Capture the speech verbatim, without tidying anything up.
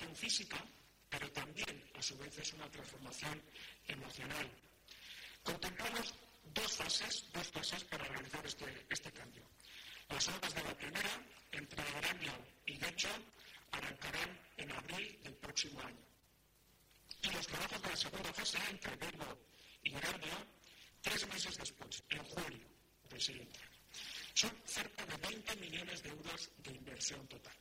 transformación física, pero también, a su vez, es una transformación emocional. Contemplamos dos fases, dos fases para realizar este, este cambio. Las obras de la primera, entre Erandio y Getxo, arrancarán en abril del próximo año. Y los trabajos de la segunda fase, entre Bilbo y Erandio, tres meses después, en julio del siguiente año. Son cerca de veinte millones de euros de inversión total.